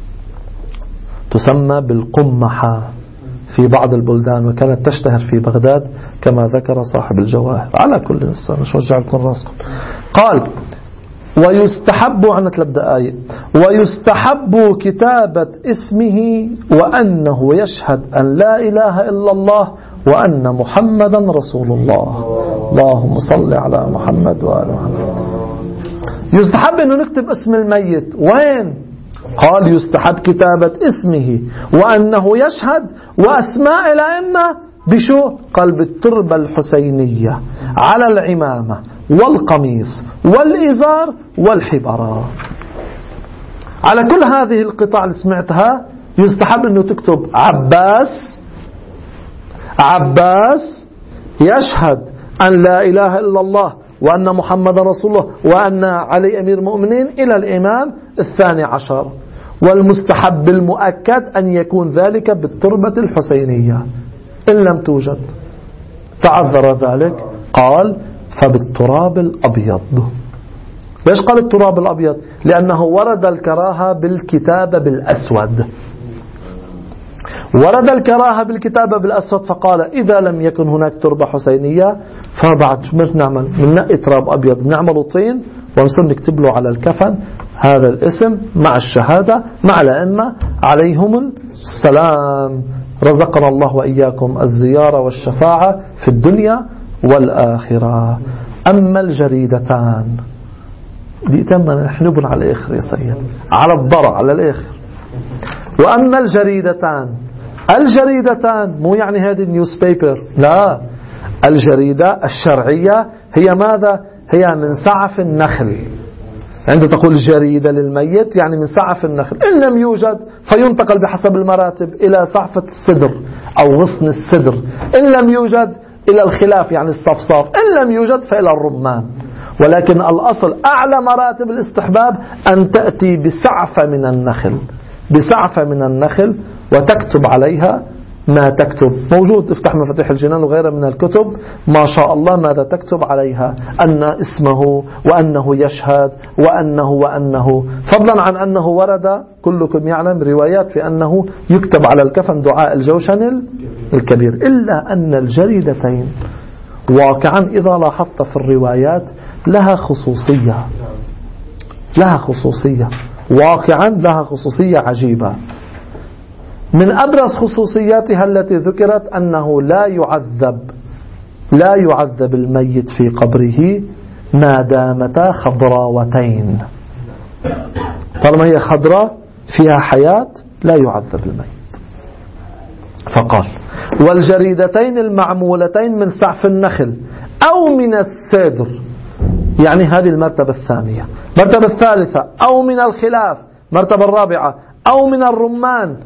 تسمى بالقمحة في بعض البلدان وكانت تشتهر في بغداد كما ذكر صاحب الجواهر. على كل نصر مش وجع لكم راسكم. قال ويستحب عنا ثلاث دقائق. ويستحب كتابة اسمه وأنه يشهد أن لا إله إلا الله وأن محمدا رسول الله. اللهم صل على محمد وآل محمد. يستحب أنه نكتب اسم الميت وين؟ قال يستحب كتابة اسمه وأنه يشهد وأسماء الأئمة بشو؟ قال بالتربة الحسينية على العمامة والقميص والإزار والحبرة. على كل هذه القطع اللي سمعتها يستحب أنه تكتب عباس عباس يشهد أن لا إله إلا الله وأن محمد رسول الله وأن علي أمير المؤمنين إلى الإمام الثاني عشر. والمستحب المؤكد أن يكون ذلك بالتربة الحسينية. إن لم توجد تعذر ذلك قال فبالتراب الأبيض. ليش قال التراب الأبيض؟ لأنه ورد الكراهة بالكتابة بالأسود. ورد الكراهة بالكتابة بالأسود فقال إذا لم يكن هناك تربة حسينية فبعد شو نعمل؟ من نقي تراب أبيض نعمله طين ونصير نكتب له على الكفن هذا الاسم مع الشهادة مع الأئمة عليهم السلام. رزقنا الله وإياكم الزيارة والشفاعة في الدنيا والآخرة. أما الجريدتان دي تم نحن على الآخر يا سيد، على الضرع على الآخر. وأما الجريدتان، الجريدتان مو يعني هذه النيوز بيبر، لا، الجريدة الشرعية هي ماذا؟ هي من سعف النخل. عند تقول جريدة للميت يعني من سعف النخل، إن لم يوجد فينتقل بحسب المراتب إلى سعفة السدر أو غصن السدر، إن لم يوجد إلى الخلاف يعني الصفصاف، إن لم يوجد فإلى الرمان. ولكن الأصل أعلى مراتب الاستحباب أن تأتي بسعفة من النخل، بسعفة من النخل وتكتب عليها ما تكتب. موجود افتح مفاتيح الجنان وغيرها من الكتب ما شاء الله ماذا تكتب عليها، أن اسمه وأنه يشهد وأنه وأنه، فضلا عن أنه ورد كلكم يعلم روايات في أنه يكتب على الكفن دعاء الجوشن الكبير. إلا أن الجريدتين واقعا إذا لاحظت في الروايات لها خصوصية، لها خصوصية واقعا لها خصوصية عجيبة. من أبرز خصوصياتها التي ذكرت أنه لا يعذب لا يعذب الميت في قبره ما دامتا خضراوتين. طالما هي خضراء فيها حياة لا يعذب الميت. فقال والجريدتين المعمولتين من سعف النخل أو من السدر، يعني هذه المرتبة الثانية. المرتبة الثالثة أو من الخلاف، المرتبة الرابعة أو من الرمان.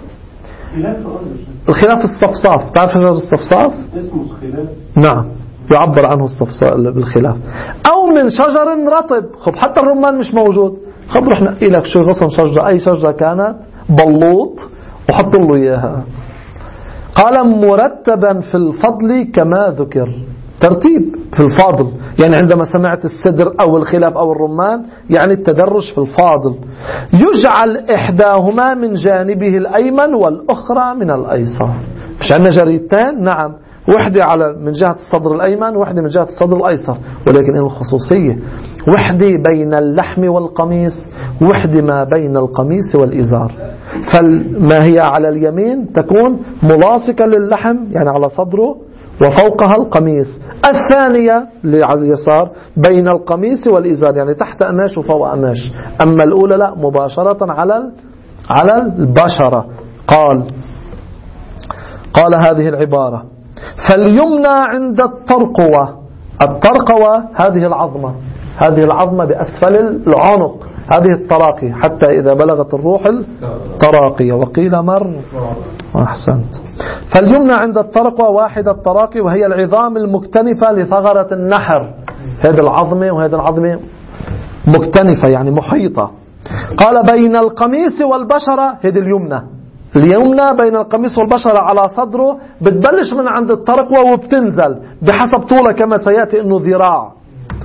الخلاف الصفصاف، تعرف شجر الصفصاف؟ اسمه خلاف. نعم يعبر عنه الصفصاف بالخلاف. أو من شجر رطب، خب حتى الرمان مش موجود، خب رح نقي لك شو غصن شجرة، أي شجرة كانت بلوط وحط له إياها. قال مرتبا في الفضل كما ذكر، ترتيب في الفاضل، يعني عندما سمعت السدر أو الخلاف أو الرمان يعني التدرج في الفاضل. يجعل إحداهما من جانبه الأيمن والأخرى من الأيسر. مش عندنا جريدتين؟ نعم، وحدة على من جهة الصدر الأيمن وحدة من جهة الصدر الأيسر، ولكن إنه خصوصية، وحدة بين اللحم والقميص وحدة ما بين القميص والإزار. فما هي على اليمين تكون ملاصقة للحم يعني على صدره وفوقها القميص، الثانية اللي على اليسار بين القميص والإزار يعني تحت قماش وفوق قماش. أما الأولى لا، مباشرة على على البشرة. قال قال هذه العبارة فاليمنى عند الترقوة. الترقوة هذه العظمة، هذه العظمة بأسفل العنق، هذه التراقي حتى إذا بلغت الروح التراقي. وقيل مر أحسنت. فاليمنى عند الترقوة واحد التراقي وهي العظام المكتنفة لثغرة النحر، هذه العظمة وهذه العظمة مكتنفة يعني محيطة. قال بين القميص والبشرة، هذه اليمنى، اليمنى بين القميص والبشرة على صدره، بتبلش من عند الترقوة وبتنزل بحسب طوله كما سيأتي انه ذراع.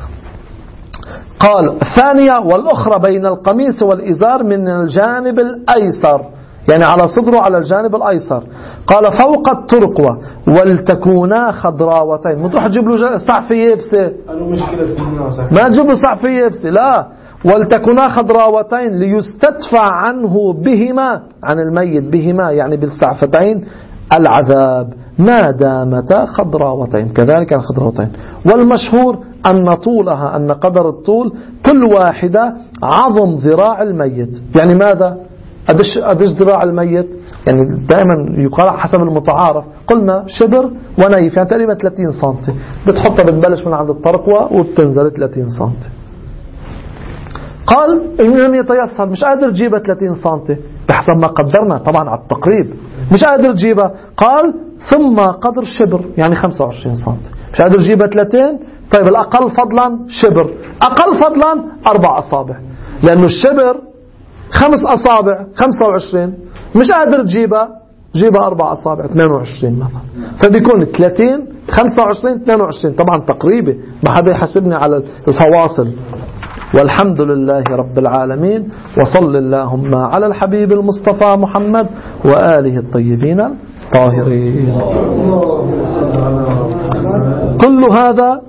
قال الثانية والأخرى بين القميص والإزار من الجانب الأيسر، يعني على صدره على الجانب الأيسر. قال فوق الترقوة ولتكونا خضراوتين. ما تروح تجيب له سعفة يابسة، ما تجيب له سعفة يابسة، لا، ولتكونا خضراوتين ليستدفع عنه بهما، عن الميت بهما يعني بالسعفتين، العذاب ما دامتا خضراوتين. كذلك الخضراوتين. والمشهور أن طولها، أن قدر الطول كل واحدة عظم ذراع الميت. يعني ماذا؟ أدش, أدش ذراع الميت يعني دائما يقال حسب المتعارف، قلنا شبر ونيف يعني تقريبا ثلاثين سنتي، بتحطها بتبلش من عند الترقوة وبتنزل ثلاثين سنتي. قال إن لم يتيسر مش قادر تجيبها ثلاثين سنتي بحسب ما قدرنا طبعا على التقريب، مش قادر تجيبها، قال ثم قدر شبر يعني خمسة وعشرين سنتي. مش قادر تجيبها ثلاثين، طيب الأقل فضلا شبر، أقل فضلا أربع أصابع، لأنه الشبر خمس أصابع خمسة وعشرين، مش قادر تجيبها جيبها أربع أصابع اثنين وعشرين مثلا، فبيكون ثلاثين خمسة وعشرين اثنين وعشرين طبعا تقريبي، ما حدا يحاسبني على الفواصل. والحمد لله رب العالمين. وصل اللهم على الحبيب المصطفى محمد وآله الطيبين الطاهرين. كل هذا